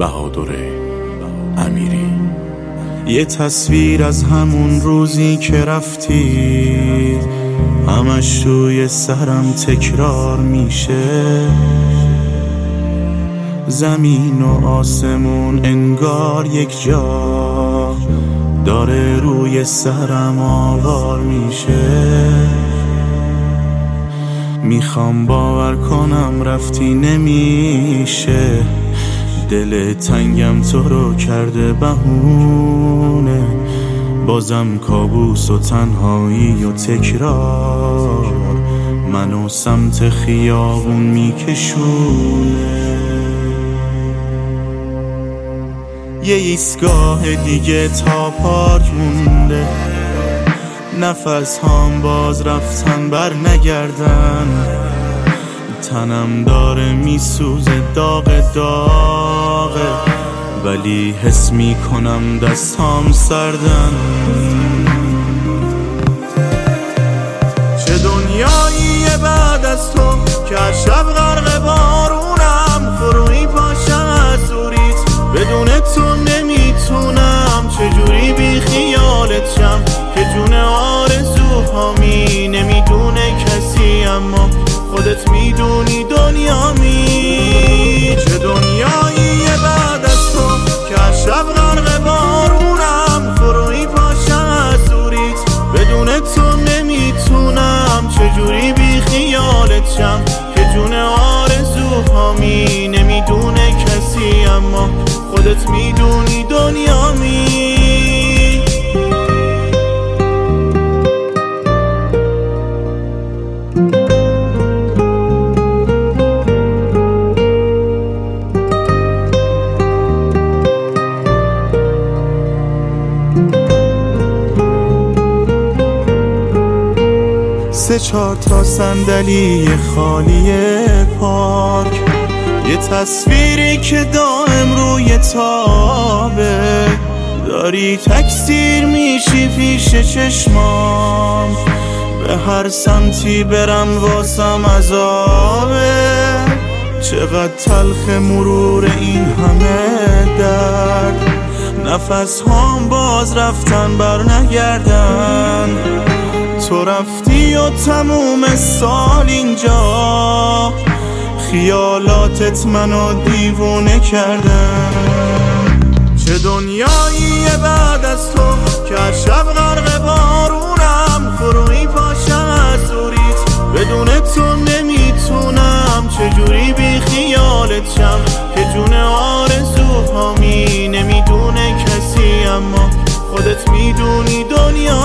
بهادر امیری. یه تصویر از همون روزی که رفتی همش توی سرم تکرار میشه. زمین و آسمون انگار یک جا داره روی سرم آوار میشه. میخوام باور کنم رفتی نمیشه، دل تنگم تو رو کرده بهونه. بازم کابوس و تنهایی و تکرار منو سمت خیابون میکشونه. یه ایستگاه دیگه تا پارک مونده، نفس هام باز رفتن بر نگردن. تنم داره میسوزه داغ داغه، ولی حس میکنم دستام سردن. چه دنیاییه بعد از تو که هر شب غرق بارونم، فروی پاشم از دوریت بدون تو نمیتونم. چجوری بی خیالت شم که جون آرزوهامی، نمیدونه کسی اما خودت میدونی دنیامی. چه دنیاییه بعد از تو که هر شب غرق بارونم، فروی پاشم از دوریت بدون تو نمیتونم. چجوری بی خیالت شم که جون آرزوهامی، نمیدونه کسی اما خودت میدونی دنیامی. سه چهار تا صندلی خالی پارک، یه تصویری که دائم روی تابه. داری تکثیر میشی پیش چشمام، به هر سمتی برم واسم عذابه. چقدر تلخ مرور این همه درد، نفس هام باز رفتن بر نگردن. تو رفتی و تموم سال اینجا، خیالاتت منو دیوونه کردن. چه دنیاییه بعد از تو که هر شب غرق بارونم، فروی پاشم از دوریت بدون تو نمیتونم. چجوری بی خیالت شم که جون آرزوهامی، نمیدونه کسی اما خودت میدونی دنیا.